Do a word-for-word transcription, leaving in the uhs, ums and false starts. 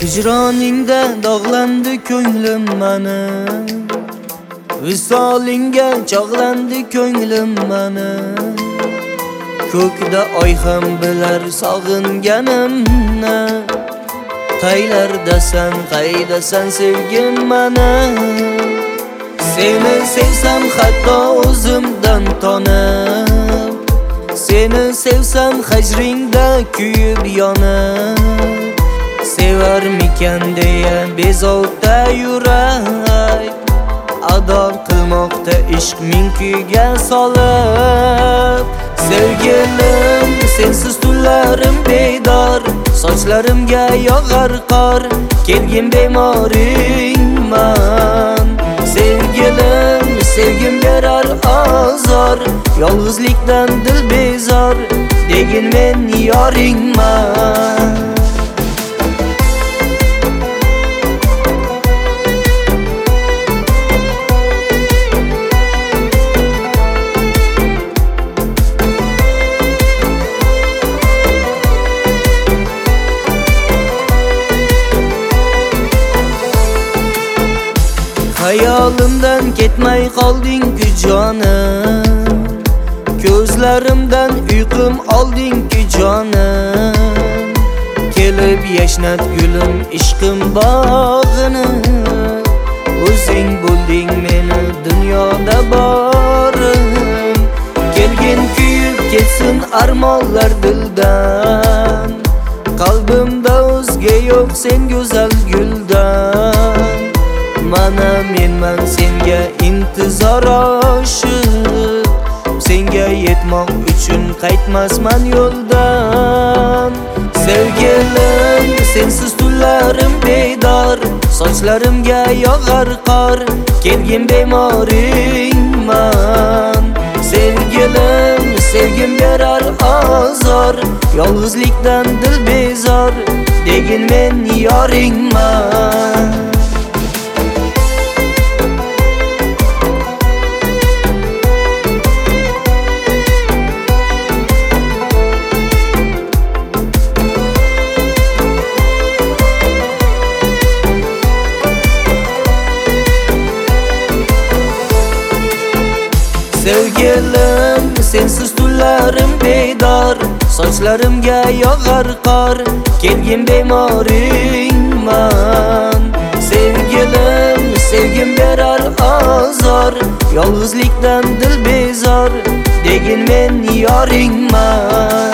Hicroningda dog'landi ko'nglim mani, visolingga chog'landi ko'nglim mani. Ko'kda oy ham bilar sog'inganimni, qaylardasan, qaydasan sevgim mani. Seni sevsam hatto o'zimdan tonib, seni sevsam hajringda kuyib yonib. Sevarmikan deya bezovta yurak, ado qilmoqda ishq ming kuyga solib. Sevgilim, sensiz tunlarim bedor, sochlarimga yog'ar qor, kelgin bemoringman. Sevgilim, sevgim berar azor, yolg'izlikdan dil bezor, degin men yoringman. Hayolimdan ketmay qolding-ku jonim, ko'zlarimdan uyqum olding-ku jonim. Kelib yashnat gulim ishqim bog'ini, o'zing bo'lding meni dunyoda borim. Kelgin kuyib ketsin armonlar dildan, qalbimda o'zga yo'q sen go'zal guldan. Mana menman senga intizor oshiq, senga yetmoq uchun qaytmasman yo'ldan. Sevgilim, sensiz tunlarim bedor, sochlarimga yog'ar qor, kelgin bemoringman. Sevgilim, sevgim berar azor, yolg'izlikdan dil bezor, degin men yoringman. Sevgilim, sensiz tunlarim bedor, sochlarimga yog'ar qor, kelgin bemoringman. Sevgilim, sevgim berar azor, yolg'izlikdan dil bezor, degin men yoringman.